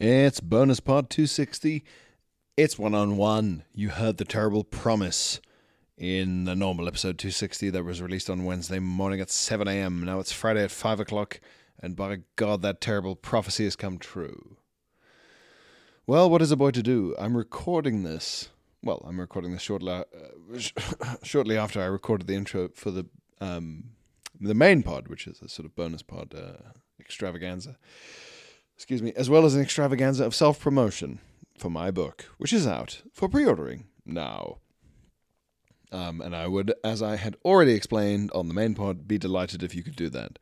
It's Bonus Pod 260. It's one-on-one. You heard the terrible promise in the normal episode 260 that was released on Wednesday morning at 7 a.m. Now it's Friday at 5 o'clock, and by God, that terrible prophecy has come true. Well, what is a boy to do? I'm recording this shortly after I recorded the intro for the main pod, which is a sort of bonus pod extravaganza. As well as an extravaganza of self-promotion for my book, which is out for pre-ordering now. And I would, as I had already explained on the main pod, be delighted if you could do that.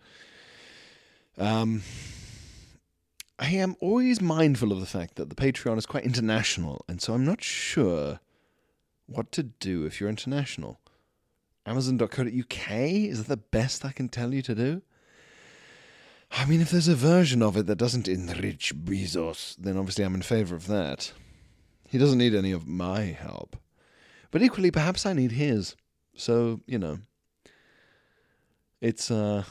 I am always mindful of the fact that the Patreon is quite international, and so I'm not sure what to do if you're international. Amazon.co.uk? Is that the best I can tell you to do? I mean, if there's a version of it that doesn't enrich Bezos, then obviously I'm in favor of that. He doesn't need any of my help. But equally, perhaps I need his. So, you know. It's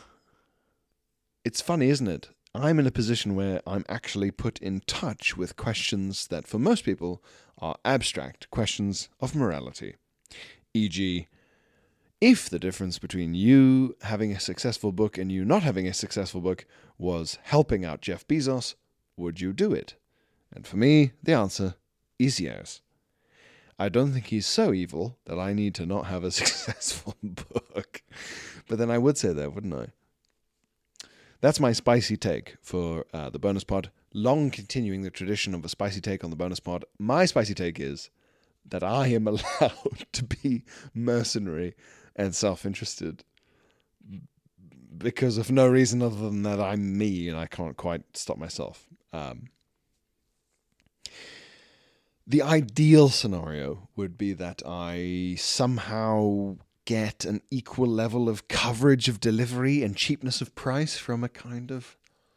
funny, isn't it? I'm in a position where I'm actually put in touch with questions that for most people are abstract questions of morality. E.g., if the difference between you having a successful book and you not having a successful book was helping out Jeff Bezos, would you do it? And for me, the answer is yes. I don't think he's so evil that I need to not have a successful book. But then I would say that, wouldn't I? That's my spicy take for the bonus pod. Long continuing the tradition of a spicy take on the bonus pod. My spicy take is that I am allowed to be mercenary and self-interested because of no reason other than that I'm me and I can't quite stop myself. The ideal scenario would be that I somehow get an equal level of coverage of delivery and cheapness of price from a kind of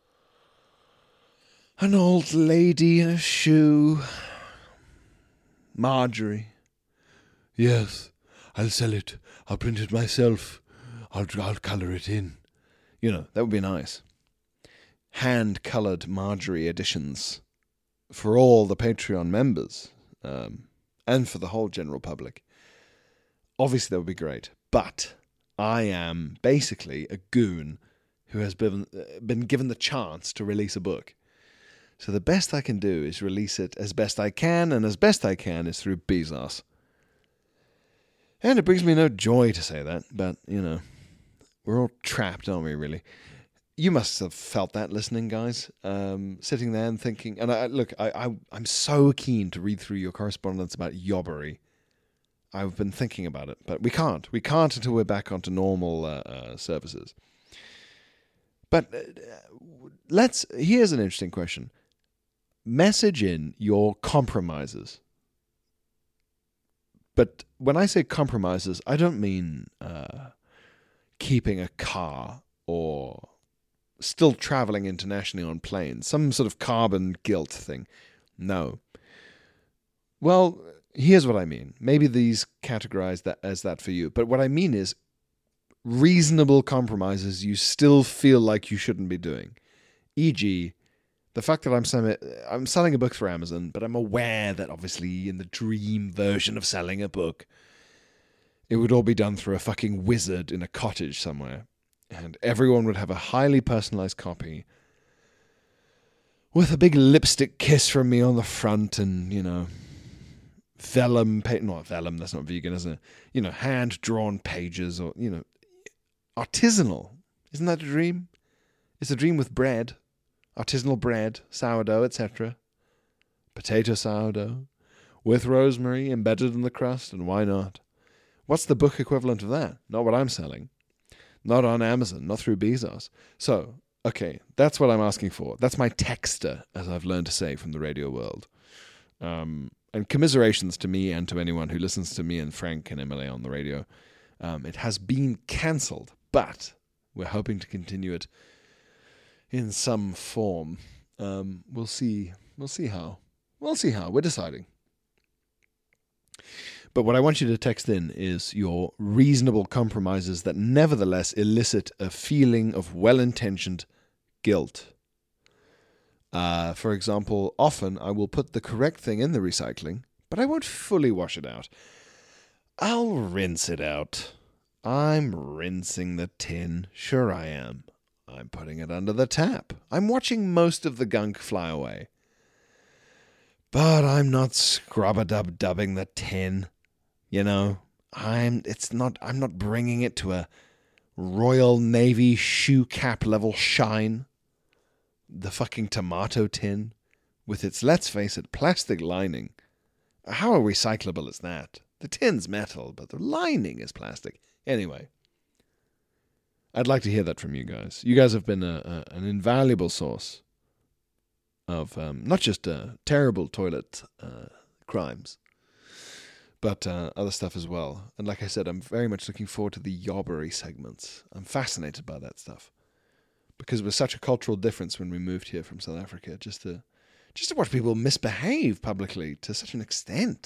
an old lady in a shoe. Marjorie. Yes, I'll sell it. I'll print it myself. I'll colour it in. You know, that would be nice. Hand-coloured Marjorie editions for all the Patreon members and for the whole general public. Obviously, that would be great. But I am basically a goon who has been given the chance to release a book. So the best I can do is release it as best I can, and as best I can is through Bezos. And it brings me no joy to say that, but, you know, we're all trapped, aren't we, really? You must have felt that listening, guys, sitting there and thinking, and I'm so keen to read through your correspondence about Yobbery. I've been thinking about it, but we can't. We can't until we're back onto normal services. But here's an interesting question. Message in your compromises. But when I say compromises, I don't mean keeping a car or still traveling internationally on planes, some sort of carbon guilt thing. No. Well, here's what I mean. Maybe these categorize that as that for you. But what I mean is reasonable compromises you still feel like you shouldn't be doing. E.g., the fact that I'm selling a book for Amazon, but I'm aware that obviously in the dream version of selling a book, it would all be done through a fucking wizard in a cottage somewhere. And everyone would have a highly personalized copy with a big lipstick kiss from me on the front and, you know, not vellum, that's not vegan, isn't it? You know, hand-drawn pages or, you know, artisanal. Isn't that a dream? It's a dream with bread. Artisanal bread, sourdough, etc. Potato sourdough, with rosemary embedded in the crust, and why not? What's the book equivalent of that? Not what I'm selling. Not on Amazon, not through Bezos. So, okay, that's what I'm asking for. That's my texter, as I've learned to say from the radio world. And commiserations to me and to anyone who listens to me and Frank and Emily on the radio. It has been cancelled, but we're hoping to continue it in some form. We'll see how. We're deciding. But what I want you to text in is your reasonable compromises that nevertheless elicit a feeling of well-intentioned guilt. For example, often I will put the correct thing in the recycling, but I won't fully wash it out. I'll rinse it out. I'm rinsing the tin. Sure I am. I'm putting it under the tap. I'm watching most of the gunk fly away. But I'm not scrub-a-dub-dubbing the tin. You know, I'm not bringing it to a Royal Navy shoe cap level shine. The fucking tomato tin with its, let's face it, plastic lining. How recyclable is that? The tin's metal, but the lining is plastic. Anyway, I'd like to hear that from you guys. You guys have been an invaluable source of not just terrible toilet crimes, but other stuff as well. And like I said, I'm very much looking forward to the yobbery segments. I'm fascinated by that stuff because it was such a cultural difference when we moved here from South Africa. Just to watch people misbehave publicly to such an extent.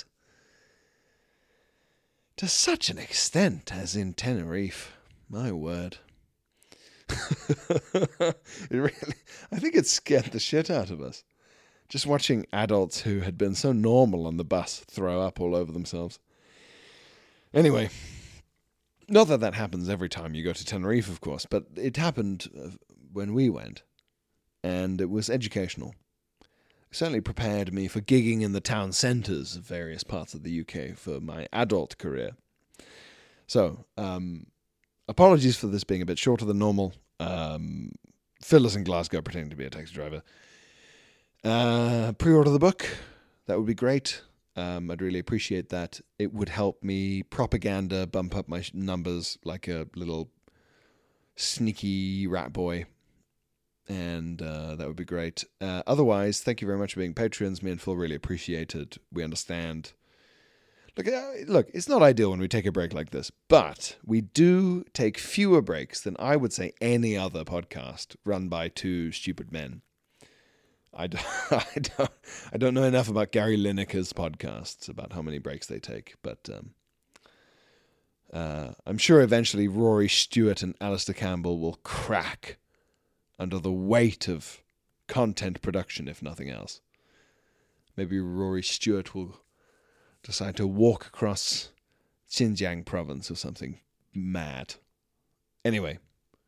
To such an extent as in Tenerife. My word. I think it scared the shit out of us. Just watching adults who had been so normal on the bus throw up all over themselves. Anyway, not that happens every time you go to Tenerife, of course, but it happened when we went, and it was educational. It certainly prepared me for gigging in the town centres of various parts of the UK for my adult career. So, apologies for this being a bit shorter than normal. Phil is in Glasgow pretending to be a taxi driver. Pre-order the book. That would be great. I'd really appreciate that. It would help me propaganda bump up my numbers like a little sneaky rat boy. And that would be great. Otherwise, thank you very much for being patrons. Me and Phil really appreciate it. We understand. Look, it's not ideal when we take a break like this, but we do take fewer breaks than I would say any other podcast run by two stupid men. I don't know enough about Gary Lineker's podcasts, about how many breaks they take, but I'm sure eventually Rory Stewart and Alistair Campbell will crack under the weight of content production, if nothing else. Maybe Rory Stewart will decide to walk across Xinjiang province or something mad. Anyway,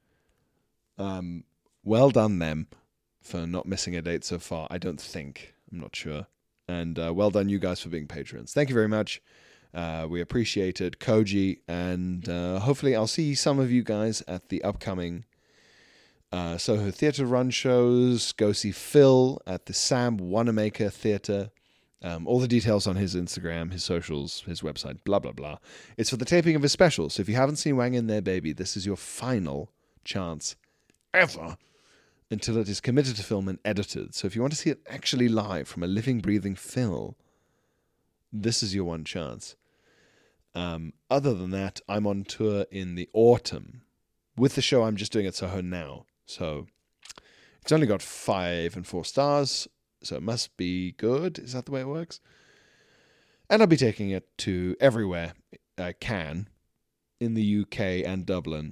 well done them for not missing a date so far. I don't think. I'm not sure. And well done you guys for being patrons. Thank you very much. We appreciate it. Koji. And hopefully I'll see some of you guys at the upcoming Soho Theatre run shows. Go see Phil at the Sam Wanamaker Theatre. All the details on his Instagram, his socials, his website, blah, blah, blah. It's for the taping of his special. So if you haven't seen Wang in There Baby, this is your final chance ever until it is committed to film and edited. So if you want to see it actually live from a living, breathing Phil, this is your one chance. Other than that, I'm on tour in the autumn. With the show, I'm just doing it Soho now. So it's only got 5 and 4 stars. So it must be good. Is that the way it works? And I'll be taking it to everywhere I can in the UK and Dublin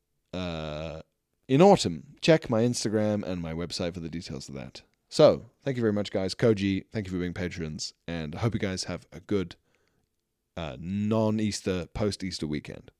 in autumn. Check my Instagram and my website for the details of that. So, thank you very much, guys. Koji, thank you for being patrons. And I hope you guys have a good non-Easter, post-Easter weekend.